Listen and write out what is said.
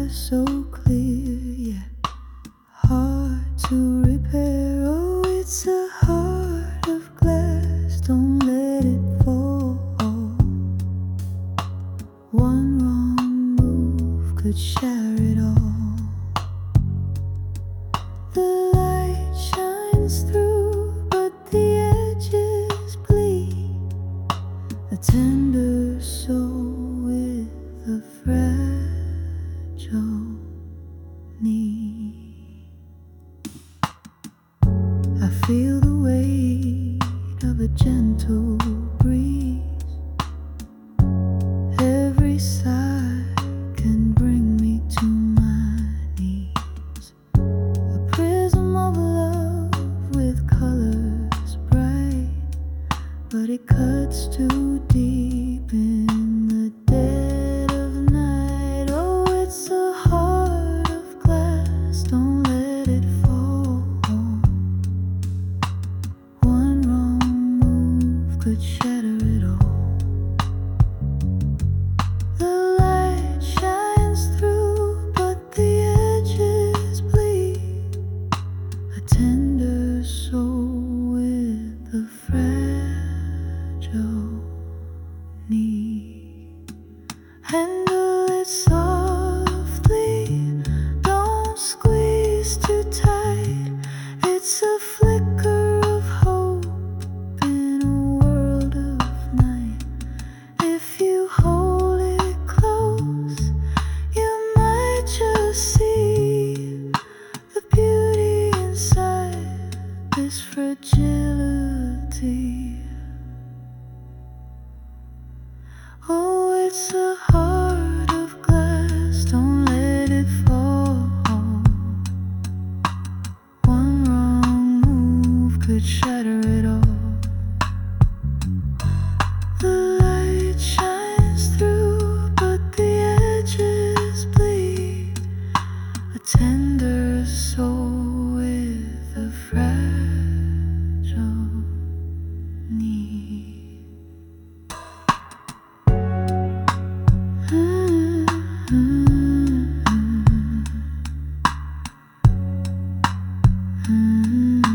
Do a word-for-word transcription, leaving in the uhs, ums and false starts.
are so clear, yet hard to repair. Oh, it's a heart of glass, don't let it fall. One wrong move could shatter it all. The light shines through, but the edges bleed. A tender soul with a fragile need. I feel the weight of a gentle breeze. Every sigh can bring me to my knees. A prism of love with colors bright, but it cuts too deep in the dead of night. Oh, it's a heart of glass, don't let it fall. One wrong move could shatter it all. The light shines through, but the edges bleed. A tender soul with a fragile need. Handle it softly, don't squeeze too tight. It's a flicker of hope in a world of night. If you hold it close, you might just see the beauty inside this fragility. Oh, it's a heart of glass, don't let it fall. One wrong move could shatter it all. The light shines through, but the edges bleed. A tender soul with a fragile need. Mm-hmm. Mm-hmm.